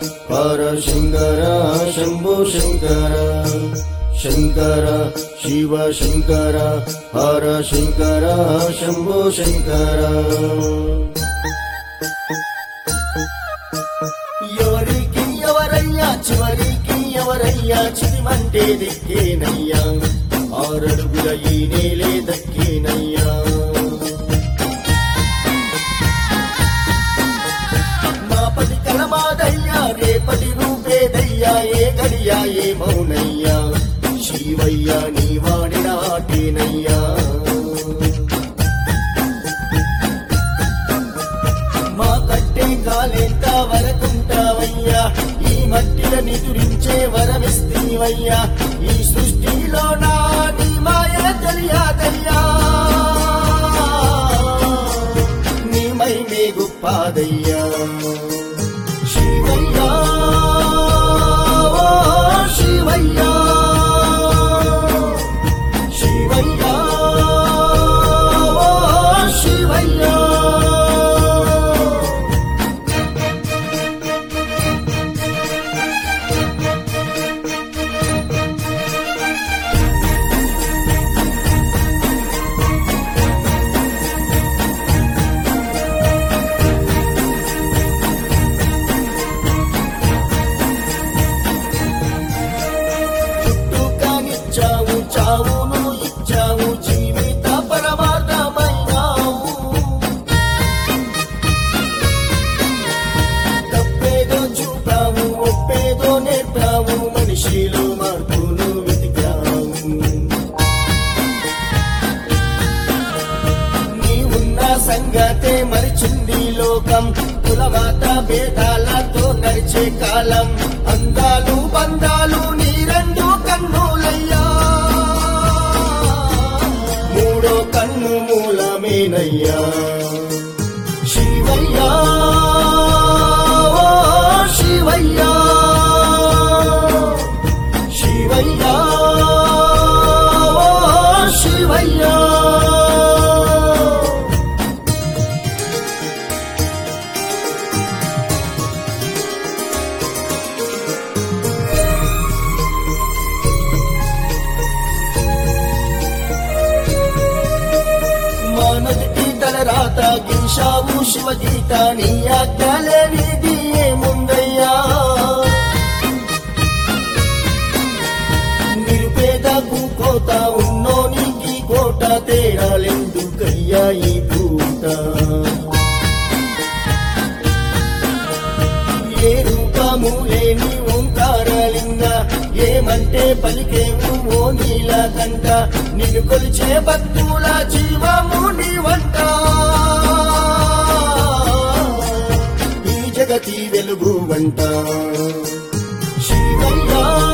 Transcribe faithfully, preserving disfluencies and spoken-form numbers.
హర శంకర శంభో శంకర శంకర శివ శంకర హర శంకర శంభో శంకర ఎవరికి ఎవరయ్యా చివరికి ఎవరయ్యా చిరిమంటే దిక్కేనయ్యా ఆరడుగుల ఈ నేలే దక్కేనయ్యా మాపటి కలమాదయ్యా రేపటి రూపేదయ్యా ఏ గడియా ఏ మౌనయ్యా శివయ్యా నీ వాడిన ఆటేనయ్యా మా కట్టే కాలెంత వరకుంటావయ్యా ఈ మట్టిల నిదురించే వరమిస్తీవయ్యా ఈ సృష్టిలో నాటి మాయ తెలియదయ్యా నీ మైమే గొప్పదయ్యా శివయ్యా శివయ్యా శివయ్యా శివయ్యా చావు చావును ఇచ్చావు జీవిత పరమార్థమైనావు తప్పేదో చూపావు ఒప్పేదో నేర్పావు మనిషిలో మార్పును వెతికావు నీ ఉన్న సంగతే మరిచింది లోకం కులమాత భేదాలతో నడిచే కాలం అందాలు బంధాలు నీ రెండు కన్నులయ్యా మూడో కన్ను మూలమేనయ్యా శివయ్యా శివయ్యా శివయ్యా శివయ్యా మొదటి తలరాత గీశావు శివగీత నీ ఆజ్ఞలేనిది ఏముందయ్యా నిరుపేదకు కోత ఉన్నోనికి కోట తేడాలెందుకయ్యా ఈ పూట ఏ రూపము లేని ఓంకారలింగ ఏమంటే పలికేము ఓ నీలకంఠ నిన్ను కొలిచే భక్తుల జీవము నీ వంట ఈ జగతి వెలుగు వంట శివయ్యా